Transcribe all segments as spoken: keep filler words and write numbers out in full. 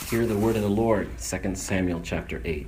Hear the word of the Lord, Second Samuel chapter eight.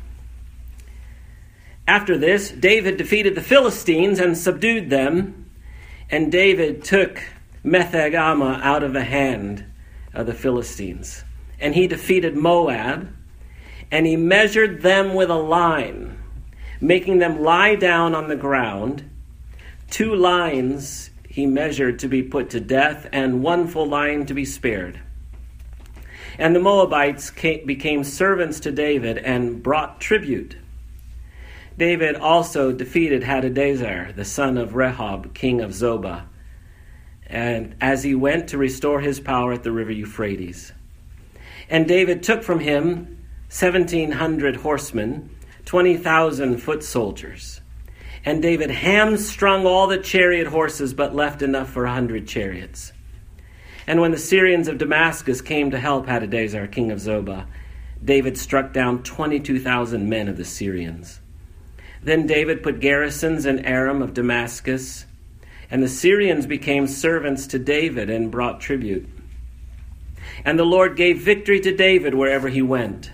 After this, David defeated the Philistines and subdued them, and David took Metheg-ammah out of the hand of the Philistines. And he defeated Moab, and he measured them with a line, making them lie down on the ground. Two lines he measured to be put to death, and one full line to be spared. And the Moabites came, became servants to David and brought tribute. David also defeated Hadadezer, the son of Rehob, king of Zobah, and as he went to restore his power at the river Euphrates. And David took from him seventeen hundred horsemen, twenty thousand foot soldiers. And David hamstrung all the chariot horses, but left enough for a hundred chariots. And when the Syrians of Damascus came to help Hadadezer, king of Zobah, David struck down twenty-two thousand men of the Syrians. Then David put garrisons in Aram of Damascus, and the Syrians became servants to David and brought tribute. And the Lord gave victory to David wherever he went.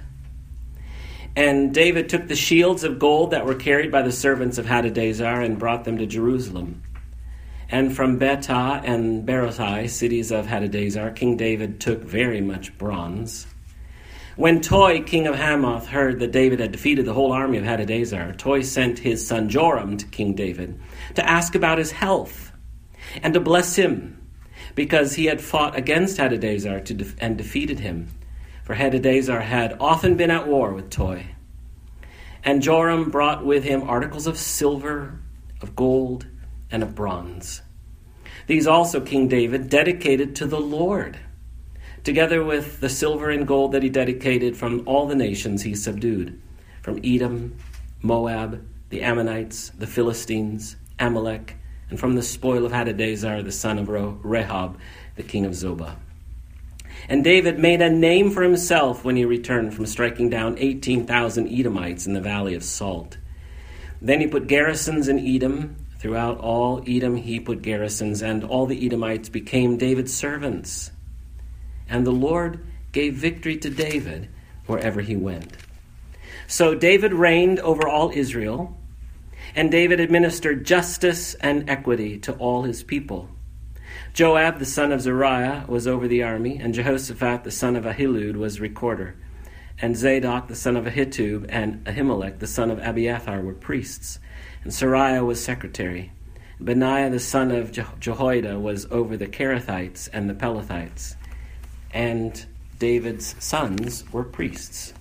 And David took the shields of gold that were carried by the servants of Hadadezer and brought them to Jerusalem. And from Betah and Berothai, cities of Hadadezer, King David took very much bronze. When Toi, king of Hamath, heard that David had defeated the whole army of Hadadezer, Toi sent his son Joram to King David to ask about his health and to bless him, because he had fought against Hadadezer to de- and defeated him. For Hadadezer had often been at war with Toi. And Joram brought with him articles of silver, of gold, and of bronze. These also King David dedicated to the Lord, together with the silver and gold that he dedicated from all the nations he subdued, from Edom, Moab, the Ammonites, the Philistines, Amalek, and from the spoil of Hadadezer, the son of Rehob, the king of Zobah. And David made a name for himself when he returned from striking down eighteen thousand Edomites in the valley of Salt. Then he put garrisons in Edom. Throughout all Edom he put garrisons, and all the Edomites became David's servants. And the Lord gave victory to David wherever he went. So David reigned over all Israel, and David administered justice and equity to all his people. Joab, the son of Zeruiah, was over the army, and Jehoshaphat, the son of Ahilud, was recorder. And Zadok, the son of Ahitub, and Ahimelech, the son of Abiathar, were priests. And Sariah was secretary. Benaiah, the son of Je- Jehoiada, was over the Kerethites and the Pelethites. And David's sons were priests.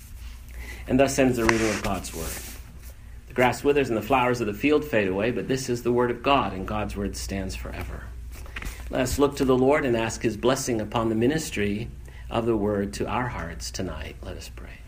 And thus ends the reading of God's word. The grass withers and the flowers of the field fade away, but this is the word of God, and God's word stands forever. Let us look to the Lord and ask his blessing upon the ministry of the word to our hearts tonight. Let us pray.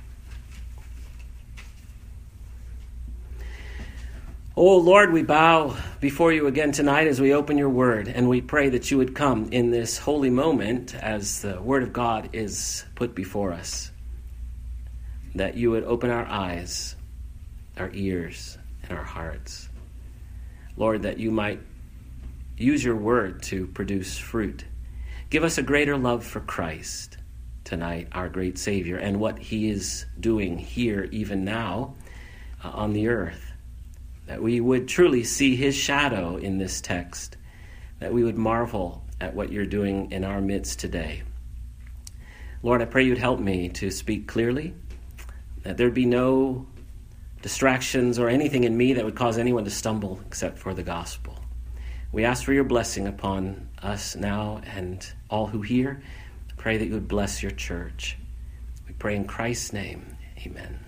Oh Lord, we bow before you again tonight as we open your word, and we pray that you would come in this holy moment as the word of God is put before us, that you would open our eyes, our ears, and our hearts. Lord, that you might use your word to produce fruit. Give us a greater love for Christ tonight, our great Savior, and what he is doing here even now uh, on the earth. That we would truly see his shadow in this text, that we would marvel at what you're doing in our midst today. Lord, I pray you'd help me to speak clearly, that there'd be no distractions or anything in me that would cause anyone to stumble except for the gospel. We ask for your blessing upon us now and all who hear. Pray that you would bless your church. We pray in Christ's name. Amen.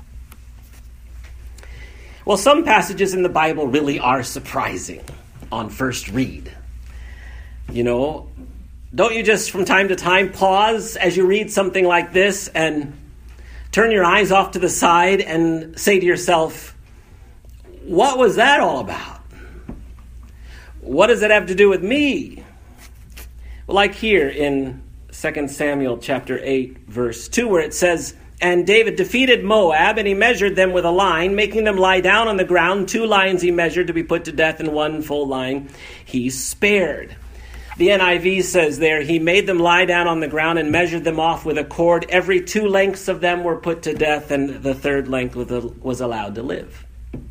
Well, some passages in the Bible really are surprising on first read. You know, don't you just from time to time pause as you read something like this and turn your eyes off to the side and say to yourself, what was that all about? What does it have to do with me? Well, like here in Second Samuel chapter eight, verse two, where it says, and David defeated Moab, and he measured them with a line, making them lie down on the ground. Two lines he measured to be put to death, and one full line he spared. The N I V says there, he made them lie down on the ground and measured them off with a cord. Every two lengths of them were put to death, and the third length was allowed to live.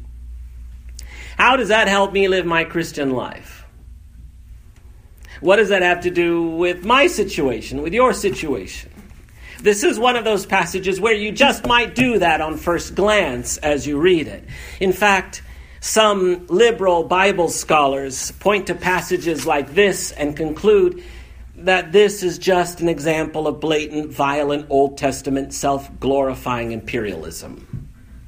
How does that help me live my Christian life? What does that have to do with my situation, with your situation? This is one of those passages where you just might do that on first glance as you read it. In fact, some liberal Bible scholars point to passages like this and conclude that this is just an example of blatant, violent, Old Testament self-glorifying imperialism.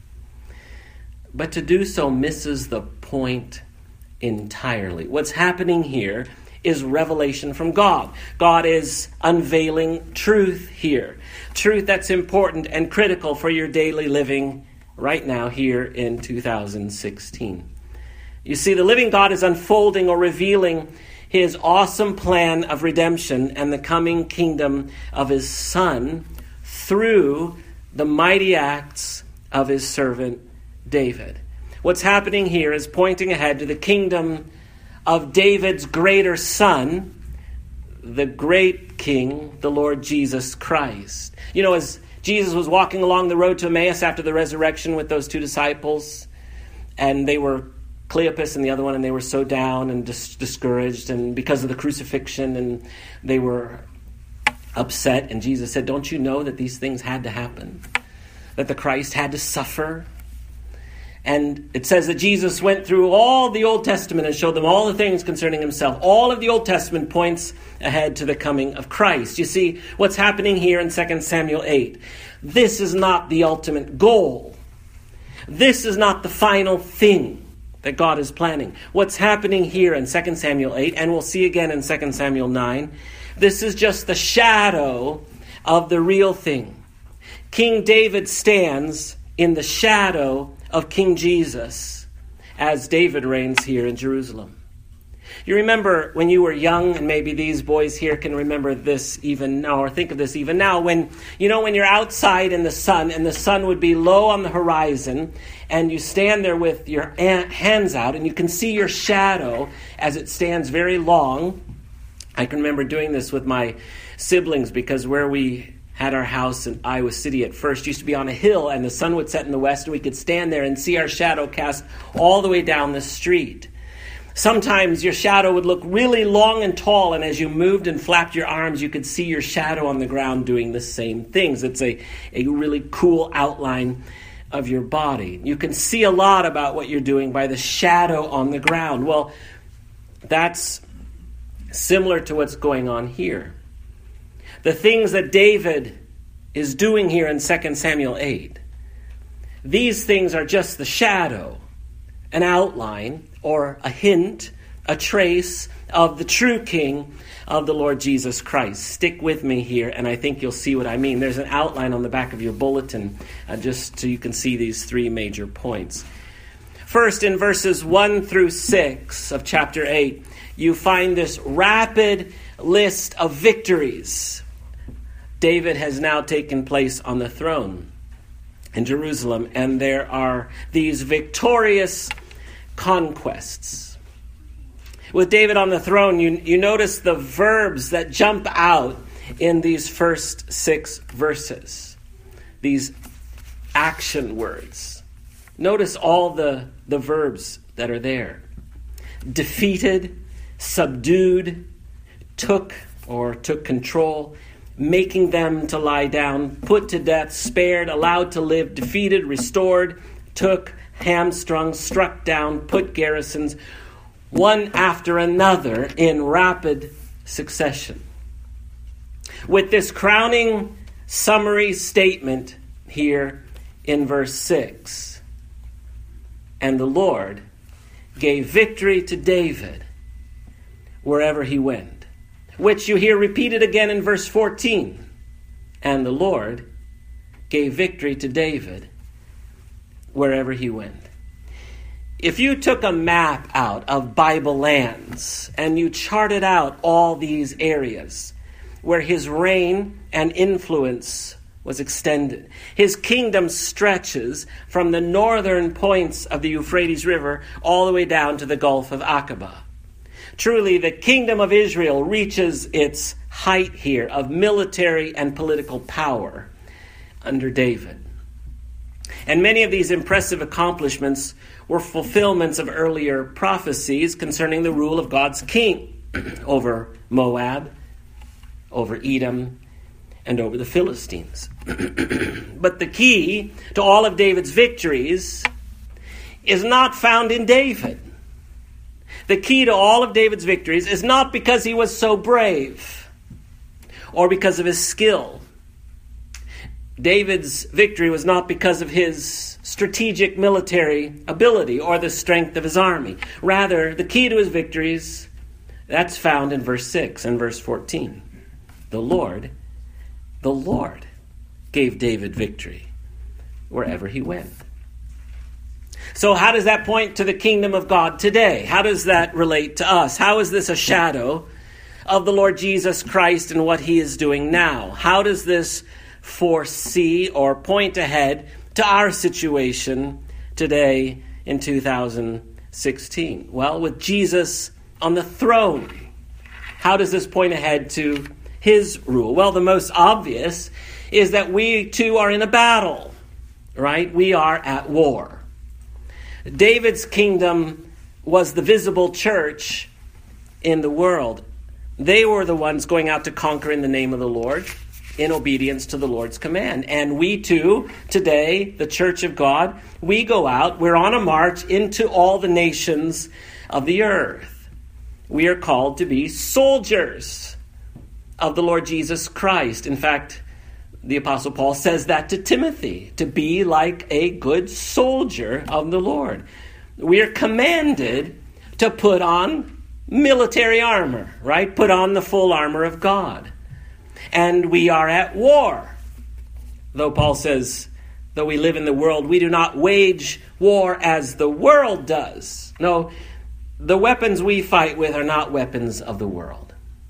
But to do so misses the point entirely. What's happening here is revelation from God. God is unveiling truth here. Truth that's important and critical for your daily living right now here in two thousand sixteen. You see, the living God is unfolding or revealing his awesome plan of redemption and the coming kingdom of his Son through the mighty acts of his servant David. What's happening here is pointing ahead to the kingdom of David's greater son, the great King, the Lord Jesus Christ. You know, as Jesus was walking along the road to Emmaus after the resurrection with those two disciples, and they were Cleopas and the other one, and they were so down and dis- discouraged, and because of the crucifixion, and they were upset, and Jesus said, "Don't you know that these things had to happen? That the Christ had to suffer?" And it says that Jesus went through all the Old Testament and showed them all the things concerning himself. All of the Old Testament points ahead to the coming of Christ. You see, what's happening here in Second Samuel eight, this is not the ultimate goal. This is not the final thing that God is planning. What's happening here in Second Samuel eight, and we'll see again in Second Samuel nine, this is just the shadow of the real thing. King David stands in the shadow of King Jesus as David reigns here in Jerusalem. You remember when you were young, and maybe these boys here can remember this even now, or think of this even now, when, you know, when you're outside in the sun, and the sun would be low on the horizon, and you stand there with your hands out, and you can see your shadow as it stands very long. I can remember doing this with my siblings, because where we had our house in Iowa City at first used to be on a hill, and the sun would set in the west, and we could stand there and see our shadow cast all the way down the street. Sometimes your shadow would look really long and tall, and as you moved and flapped your arms, you could see your shadow on the ground doing the same things. It's a, a really cool outline of your body. You can see a lot about what you're doing by the shadow on the ground. Well, that's similar to what's going on here. The things that David is doing here in Second Samuel eight, these things are just the shadow, an outline, or a hint, a trace of the true King of the Lord Jesus Christ. Stick with me here, and I think you'll see what I mean. There's an outline on the back of your bulletin, uh, just so you can see these three major points. First, in verses one through six of chapter eight, you find this rapid list of victories. David has now taken place on the throne in Jerusalem, and there are these victorious conquests. With David on the throne, you, you notice the verbs that jump out in these first six verses. These action words. Notice all the, the verbs that are there. Defeated, subdued, took or took control, making them to lie down, put to death, spared, allowed to live, defeated, restored, took, hamstrung, struck down, put garrisons, one after another in rapid succession. With this crowning summary statement here in verse six, and the Lord gave victory to David wherever he went, which you hear repeated again in verse fourteen. And the Lord gave victory to David wherever he went. If you took a map out of Bible lands and you charted out all these areas where his reign and influence was extended, his kingdom stretches from the northern points of the Euphrates River all the way down to the Gulf of Aqaba. Truly, the kingdom of Israel reaches its height here of military and political power under David. And many of these impressive accomplishments were fulfillments of earlier prophecies concerning the rule of God's king over Moab, over Edom, and over the Philistines. But the key to all of David's victories is not found in David. The key to all of David's victories is not because he was so brave or because of his skill. David's victory was not because of his strategic military ability or the strength of his army. Rather, the key to his victories, that's found in verse six and verse fourteen. The Lord, the Lord gave David victory wherever he went. So how does that point to the kingdom of God today? How does that relate to us? How is this a shadow of the Lord Jesus Christ and what he is doing now? How does this foresee or point ahead to our situation today in two thousand sixteen? Well, with Jesus on the throne, how does this point ahead to his rule? Well, the most obvious is that we too are in a battle, right? We are at war. David's kingdom was the visible church in the world. They were the ones going out to conquer in the name of the Lord, in obedience to the Lord's command. And we too, today, the church of God, we go out, we're on a march into all the nations of the earth. We are called to be soldiers of the Lord Jesus Christ. In fact, the Apostle Paul says that to Timothy, to be like a good soldier of the Lord. We are commanded to put on military armor, right? Put on the full armor of God. And we are at war. Though Paul says, though we live in the world, we do not wage war as the world does. No, the weapons we fight with are not weapons of the world.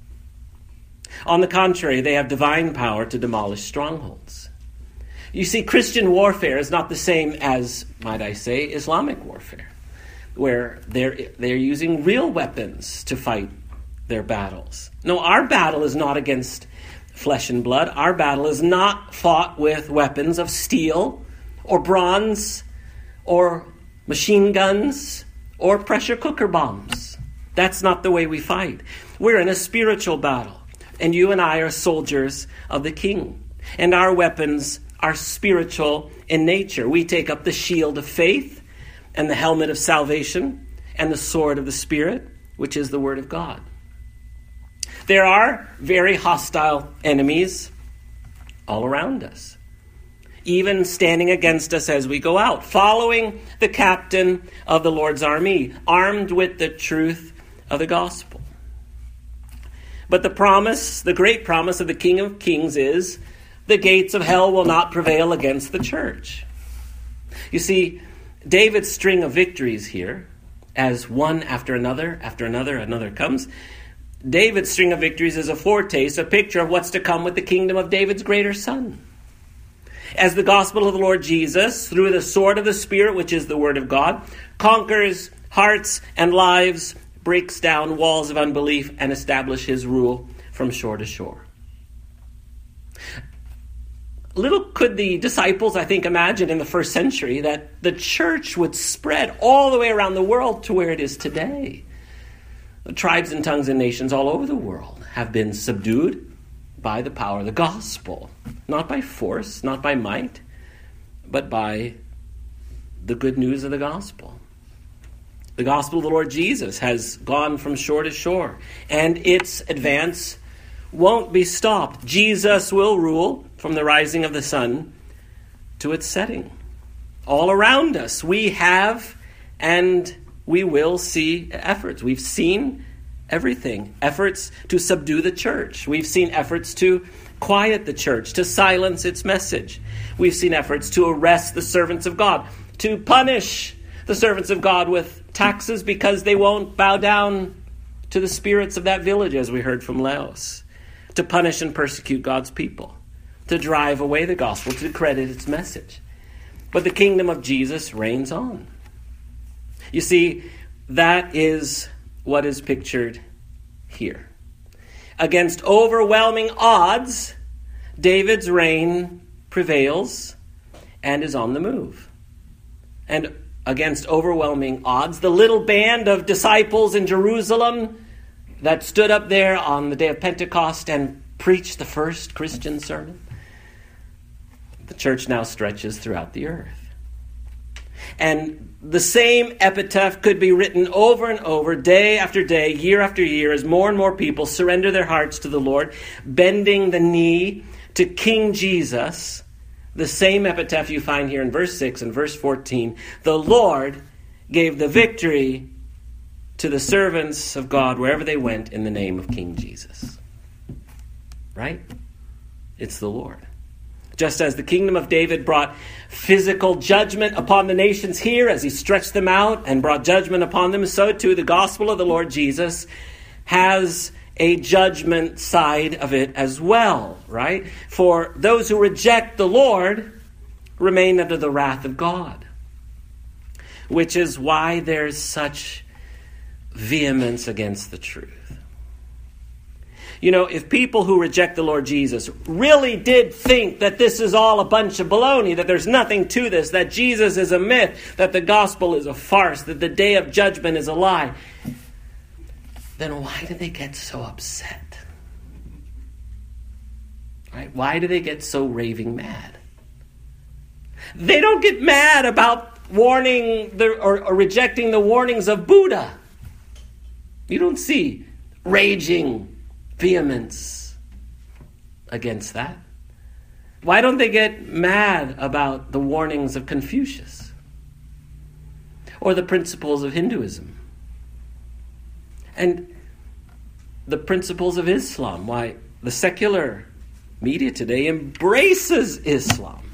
On the contrary, they have divine power to demolish strongholds. You see, Christian warfare is not the same as, might I say, Islamic warfare, where they're, they're using real weapons to fight their battles. No, our battle is not against flesh and blood. Our battle is not fought with weapons of steel or bronze or machine guns or pressure cooker bombs. That's not the way we fight. We're in a spiritual battle. And you and I are soldiers of the King. And our weapons are spiritual in nature. We take up the shield of faith and the helmet of salvation and the sword of the Spirit, which is the Word of God. There are very hostile enemies all around us, even standing against us as we go out, following the captain of the Lord's army, armed with the truth of the gospel. But the promise, the great promise of the King of Kings is the gates of hell will not prevail against the church. You see, David's string of victories here, as one after another, after another, another comes, David's string of victories is a foretaste, a picture of what's to come with the kingdom of David's greater son. As the gospel of the Lord Jesus, through the sword of the Spirit, which is the word of God, conquers hearts and lives, breaks down walls of unbelief, and establishes his rule from shore to shore. Little could the disciples, I think, imagine in the first century that the church would spread all the way around the world to where it is today. The tribes and tongues and nations all over the world have been subdued by the power of the gospel. Not by force, not by might, but by the good news of the gospel. The gospel of the Lord Jesus has gone from shore to shore, and its advance won't be stopped. Jesus will rule from the rising of the sun to its setting. All around us, we have and we will see efforts. We've seen everything. Efforts to subdue the church. We've seen efforts to quiet the church, to silence its message. We've seen efforts to arrest the servants of God, to punish the servants of God with taxes because they won't bow down to the spirits of that village, as we heard from Laos, to punish and persecute God's people, to drive away the gospel, to discredit its message. But the kingdom of Jesus reigns on. You see, that is what is pictured here. Against overwhelming odds, David's reign prevails and is on the move. And against overwhelming odds, the little band of disciples in Jerusalem that stood up there on the day of Pentecost and preached the first Christian sermon, the church now stretches throughout the earth. And the same epitaph could be written over and over, day after day, year after year, as more and more people surrender their hearts to the Lord, bending the knee to King Jesus. The same epitaph you find here in verse six and verse fourteen. The Lord gave the victory to the servants of God wherever they went in the name of King Jesus. Right? It's the Lord. Just as the kingdom of David brought physical judgment upon the nations here as he stretched them out and brought judgment upon them, so too the gospel of the Lord Jesus has a judgment side of it as well, right? For those who reject the Lord remain under the wrath of God, which is why there's such vehemence against the truth. You know, if people who reject the Lord Jesus really did think that this is all a bunch of baloney, that there's nothing to this, that Jesus is a myth, that the gospel is a farce, that the day of judgment is a lie, then why do they get so upset? Right? Why do they get so raving mad? They don't get mad about warning the, or, or rejecting the warnings of Buddha. You don't see raging vehemence against that. Why don't they get mad about the warnings of Confucius or the principles of Hinduism and the principles of Islam? Why, the secular media today embraces Islam,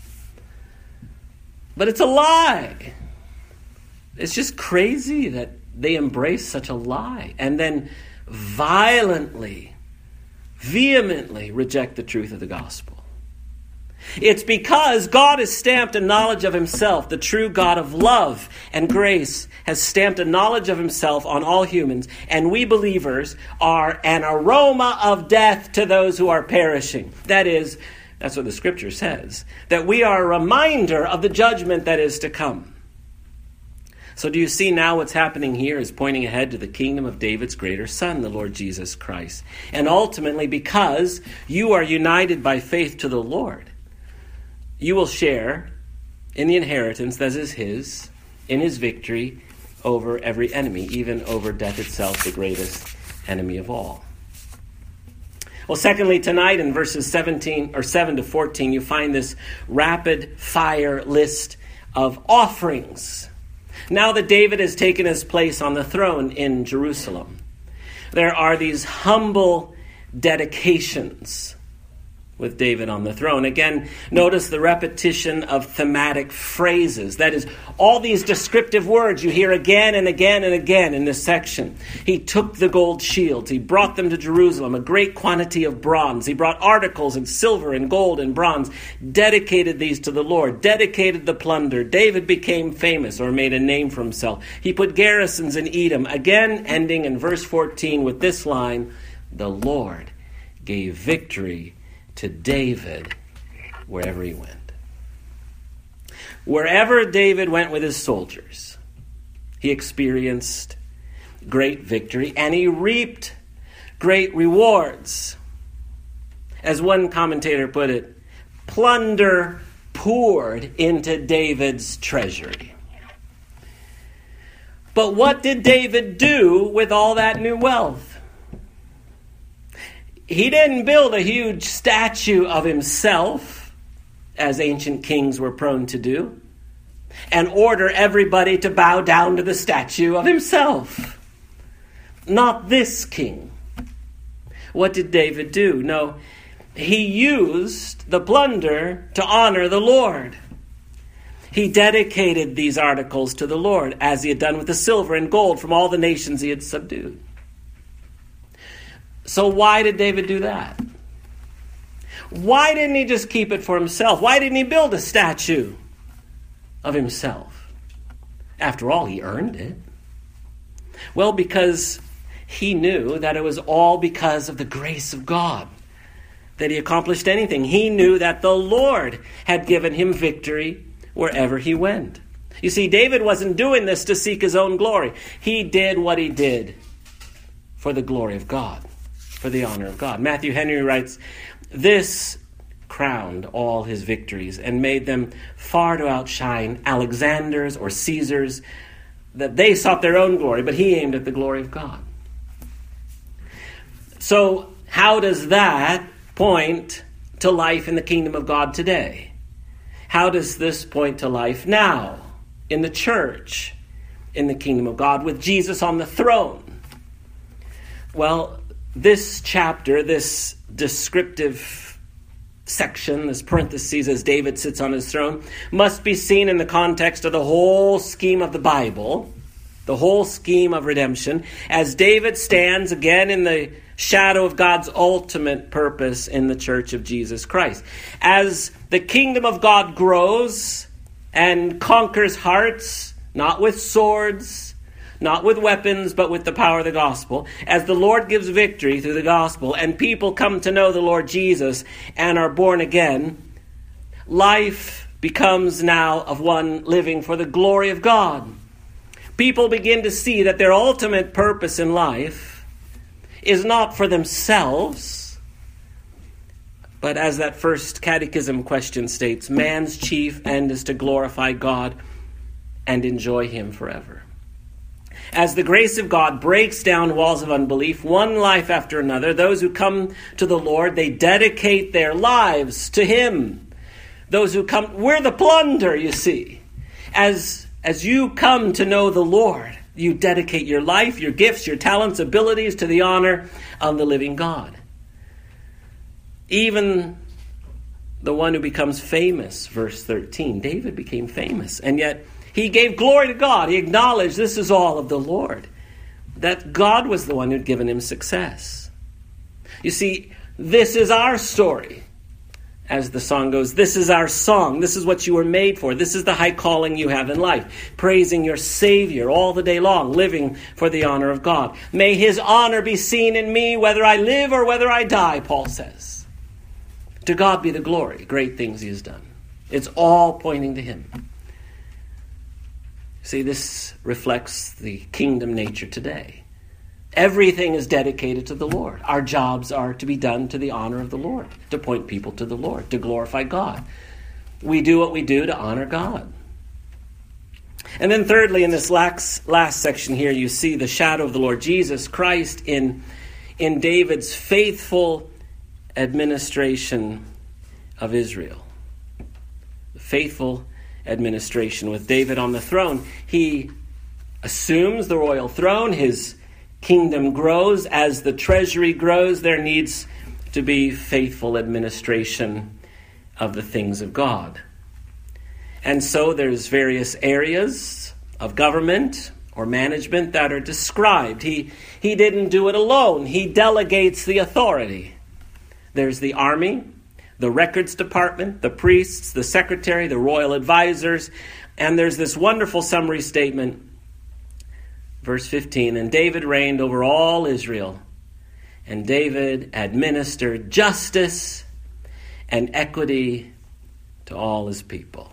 but it's a lie. It's just crazy that they embrace such a lie and then violently, vehemently reject the truth of the gospel. It's because God has stamped a knowledge of himself. The true God of love and grace has stamped a knowledge of himself on all humans, and we believers are an aroma of death to those who are perishing. That is, that's what the scripture says, that we are a reminder of the judgment that is to come. So do you see now what's happening here is pointing ahead to the kingdom of David's greater son, the Lord Jesus Christ. And ultimately, because you are united by faith to the Lord, you will share in the inheritance that is his, in his victory over every enemy, even over death itself, the greatest enemy of all. Well, secondly, tonight in verses seventeen or seven to fourteen, you find this rapid fire list of offerings. Now that David has taken his place on the throne in Jerusalem, there are these humble dedications with David on the throne. Again, notice the repetition of thematic phrases. That is, all these descriptive words you hear again and again and again in this section. He took the gold shields. He brought them to Jerusalem, a great quantity of bronze. He brought articles in silver and gold and bronze, dedicated these to the Lord, dedicated the plunder. David became famous or made a name for himself. He put garrisons in Edom, again ending in verse fourteen with this line, the Lord gave victory to David wherever he went. Wherever David went with his soldiers, he experienced great victory and he reaped great rewards. As one commentator put it, plunder poured into David's treasury. But what did David do with all that new wealth? He didn't build a huge statue of himself, as ancient kings were prone to do, and order everybody to bow down to the statue of himself. Not this king. What did David do? No, he used the plunder to honor the Lord. He dedicated these articles to the Lord, as he had done with the silver and gold from all the nations he had subdued. So why did David do that? Why didn't he just keep it for himself? Why didn't he build a statue of himself? After all, he earned it. Well, because he knew that it was all because of the grace of God that he accomplished anything. He knew that the Lord had given him victory wherever he went. You see, David wasn't doing this to seek his own glory. He did what he did for the glory of God, for the honor of God. Matthew Henry writes, "This crowned all his victories and made them far to outshine Alexander's or Caesar's, that they sought their own glory, but he aimed at the glory of God." So how does that point to life in the kingdom of God today? How does this point to life now in the church, in the kingdom of God, with Jesus on the throne? Well, this chapter, this descriptive section, this parentheses as David sits on his throne, must be seen in the context of the whole scheme of the Bible, the whole scheme of redemption, as David stands again in the shadow of God's ultimate purpose in the church of Jesus Christ. As the kingdom of God grows and conquers hearts, not with swords, not with weapons, but with the power of the gospel, as the Lord gives victory through the gospel and people come to know the Lord Jesus and are born again, life becomes now of one living for the glory of God. People begin to see that their ultimate purpose in life is not for themselves, but as that first catechism question states, man's chief end is to glorify God and enjoy him forever. As the grace of God breaks down walls of unbelief, one life after another, those who come to the Lord, they dedicate their lives to him. Those who come, we're the plunder, you see. As, as you come to know the Lord, you dedicate your life, your gifts, your talents, abilities to the honor of the living God. Even the one who becomes famous, verse thirteen, David became famous, and yet he gave glory to God. He acknowledged this is all of the Lord, that God was the one who'd given him success. You see, this is our story. As the song goes, this is our song. This is what you were made for. This is the high calling you have in life. Praising your Savior all the day long, living for the honor of God. May his honor be seen in me, whether I live or whether I die, Paul says. To God be the glory. Great things he has done. It's all pointing to him. See, this reflects the kingdom nature today. Everything is dedicated to the Lord. Our jobs are to be done to the honor of the Lord, to point people to the Lord, to glorify God. We do what we do to honor God. And then thirdly, in this last, last section here, you see the shadow of the Lord Jesus Christ in, in David's faithful administration of Israel. The faithful administration with David on the throne. He assumes the royal throne. His kingdom grows. As the treasury grows, there needs to be faithful administration of the things of God. And so there's various areas of government or management that are described. He, he didn't do it alone. He delegates the authority. There's the army, the records department, the priests, the secretary, the royal advisors, and there's this wonderful summary statement. Verse fifteen, and David reigned over all Israel, and David administered justice and equity to all his people.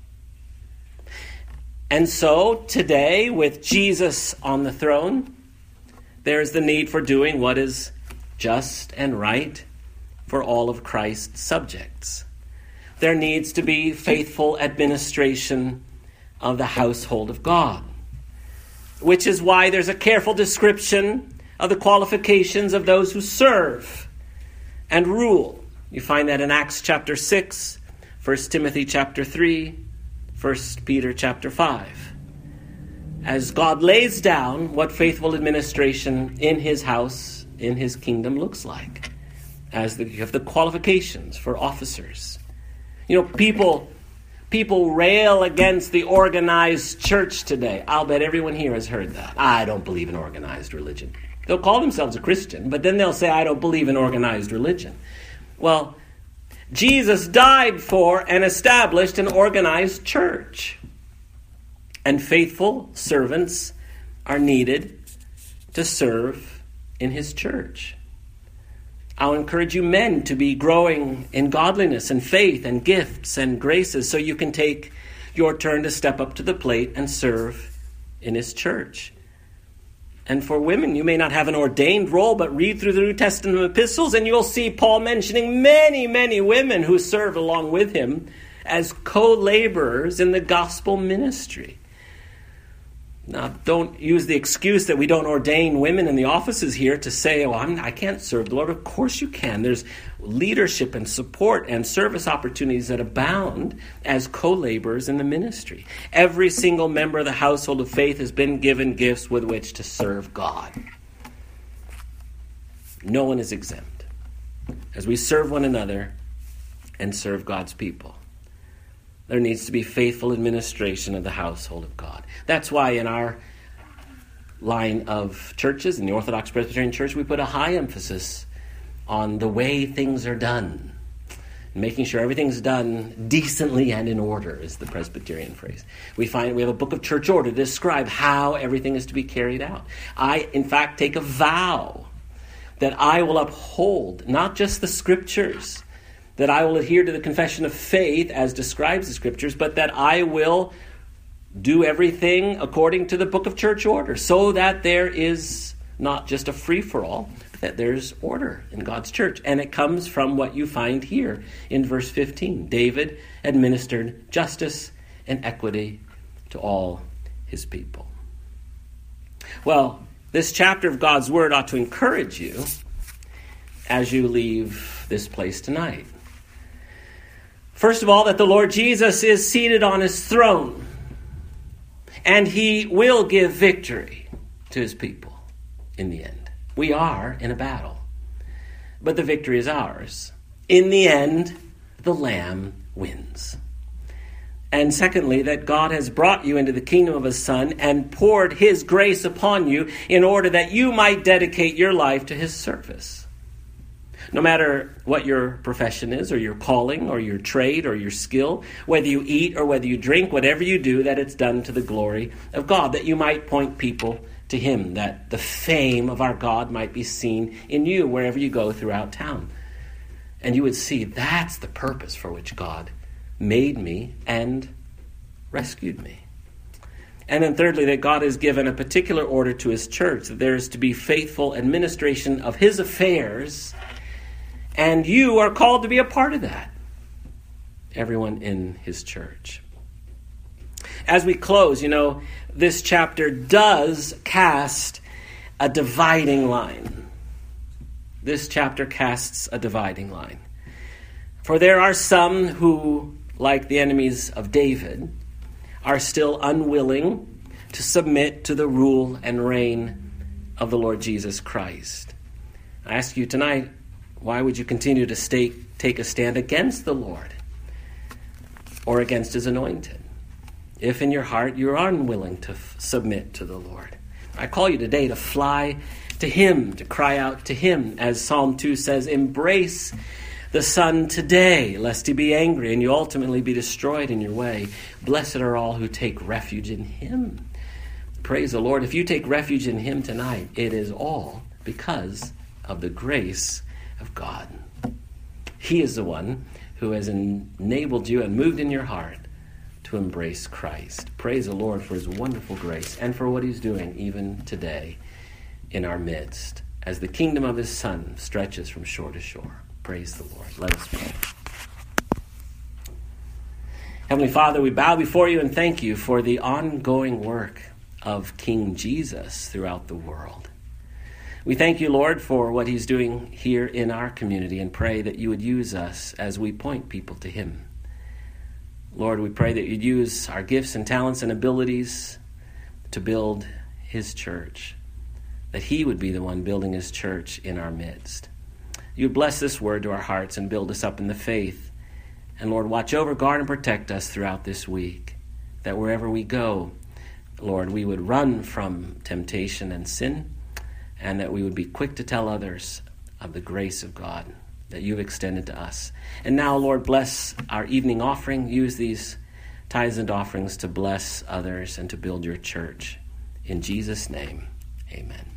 And so today, with Jesus on the throne, there's the need for doing what is just and right for all of Christ's subjects. There needs to be faithful administration of the household of God, which is why there's a careful description of the qualifications of those who serve and rule. You find that in Acts chapter six, First Timothy chapter three, First Peter chapter five. As God lays down what faithful administration in his house, in his kingdom looks like. As the, you have the qualifications for officers. You know, people... People rail against the organized church today. I'll bet everyone here has heard that. I don't believe in organized religion. They'll call themselves a Christian, but then they'll say, I don't believe in organized religion. Well, Jesus died for and established an organized church. And faithful servants are needed to serve in his church. I'll encourage you men to be growing in godliness and faith and gifts and graces so you can take your turn to step up to the plate and serve in his church. And for women, you may not have an ordained role, but read through the New Testament epistles and you'll see Paul mentioning many, many women who serve along with him as co-laborers in the gospel ministry. Now, don't use the excuse that we don't ordain women in the offices here to say, oh, I'm, I can't serve the Lord. Of course you can. There's leadership and support and service opportunities that abound as co-laborers in the ministry. Every single member of the household of faith has been given gifts with which to serve God. No one is exempt as we serve one another and serve God's people. There needs to be faithful administration of the household of God. That's why in our line of churches, in the Orthodox Presbyterian Church, we put a high emphasis on the way things are done. Making sure everything's done decently and in order is the Presbyterian phrase. We find we have a book of church order to describe how everything is to be carried out. I, in fact, take a vow that I will uphold not just the scriptures, that I will adhere to the confession of faith as describes the scriptures, but that I will do everything according to the book of church order so that there is not just a free-for-all, but that there's order in God's church. And it comes from what you find here in verse fifteen. David administered justice and equity to all his people. Well, this chapter of God's word ought to encourage you as you leave this place tonight. First of all, that the Lord Jesus is seated on his throne, and he will give victory to his people in the end. We are in a battle, but the victory is ours. In the end, the Lamb wins. And secondly, that God has brought you into the kingdom of his Son and poured his grace upon you in order that you might dedicate your life to his service. No matter what your profession is, or your calling, or your trade, or your skill, whether you eat or whether you drink, whatever you do, that it's done to the glory of God, that you might point people to him, that the fame of our God might be seen in you wherever you go throughout town. And you would see that's the purpose for which God made me and rescued me. And then thirdly, that God has given a particular order to his church, that there is to be faithful administration of his affairs, and you are called to be a part of that. Everyone in his church. As we close, you know, this chapter does cast a dividing line. This chapter casts a dividing line. For there are some who, like the enemies of David, are still unwilling to submit to the rule and reign of the Lord Jesus Christ. I ask you tonight, why would you continue to stay, take a stand against the Lord or against his anointed, if in your heart you are unwilling to f- submit to the Lord? I call you today to fly to him, to cry out to him, as Psalm two says, embrace the Son today, lest he be angry and you ultimately be destroyed in your way. Blessed are all who take refuge in him. Praise the Lord. If you take refuge in him tonight, it is all because of the grace of God. He is the one who has enabled you and moved in your heart to embrace Christ. Praise the Lord for his wonderful grace and for what he's doing even today in our midst as the kingdom of his Son stretches from shore to shore. Praise the Lord. Let us pray. Heavenly Father, we bow before you and thank you for the ongoing work of King Jesus throughout the world. We thank you, Lord, for what he's doing here in our community and pray that you would use us as we point people to him. Lord, we pray that you'd use our gifts and talents and abilities to build his church, that he would be the one building his church in our midst. You bless this word to our hearts and build us up in the faith. And Lord, watch over, guard, and protect us throughout this week, that wherever we go, Lord, we would run from temptation and sin, and that we would be quick to tell others of the grace of God that you've extended to us. And now, Lord, bless our evening offering. Use these tithes and offerings to bless others and to build your church. In Jesus' name, amen.